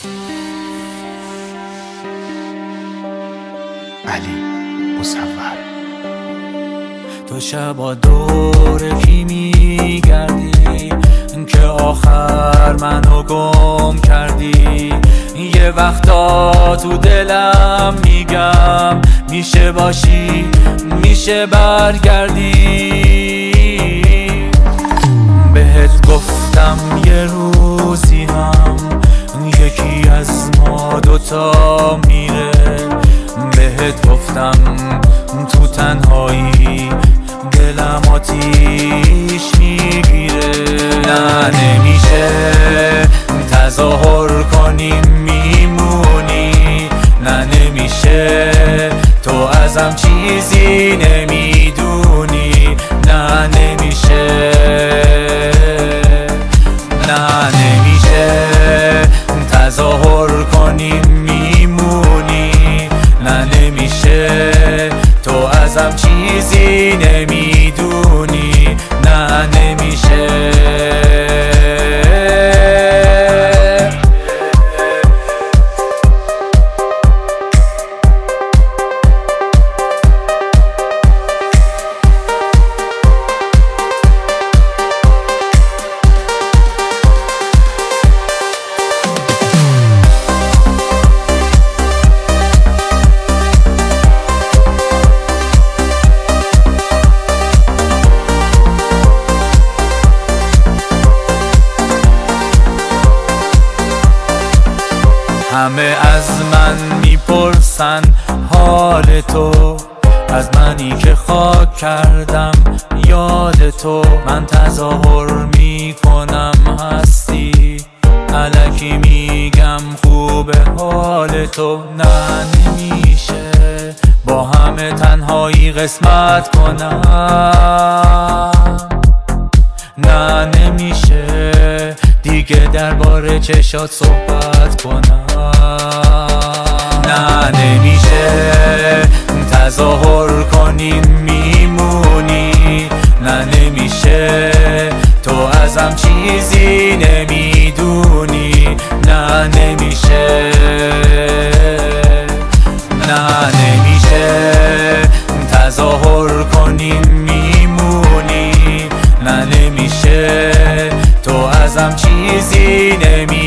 علی مصور. تو شبا دور کی میگردی که آخر منو گم کردی؟ یه وقتا تو دلم میگم میشه باشی میشه برگردی. بهت گفتم یه روزی هم یکی از ما دوتا میره، بهت گفتم تو تنهایی دلم آتیش میگیره. نه نمیشه تظاهر کنیم میمونی، نه نمیشه تو ازم چیزی نمیدونی، نه نمیشه، نه نمیشه تظاهر کنیم میمونی، نه نمیشه تو ازم چیزی نمیدونی، نه نمیشه. همه از من میپرسن حال تو، از منی که خاک کردم یاد تو. من تظاهر میکنم هستی، الکی میگم خوبه حال تو. نه نمیشه با همه تنهایی قسمت کنم، نه نمیشه دیگه درباره چشات صحبت کنم، نه نمیشه تظاهر کنیم میمونی، نه نمیشه تو ازم چیزی نمیدونی، نه نمیشه، نه نمیشه تظاهر کنیم میمونی، نه نمیشه تو ازم چیزی نمیدونی.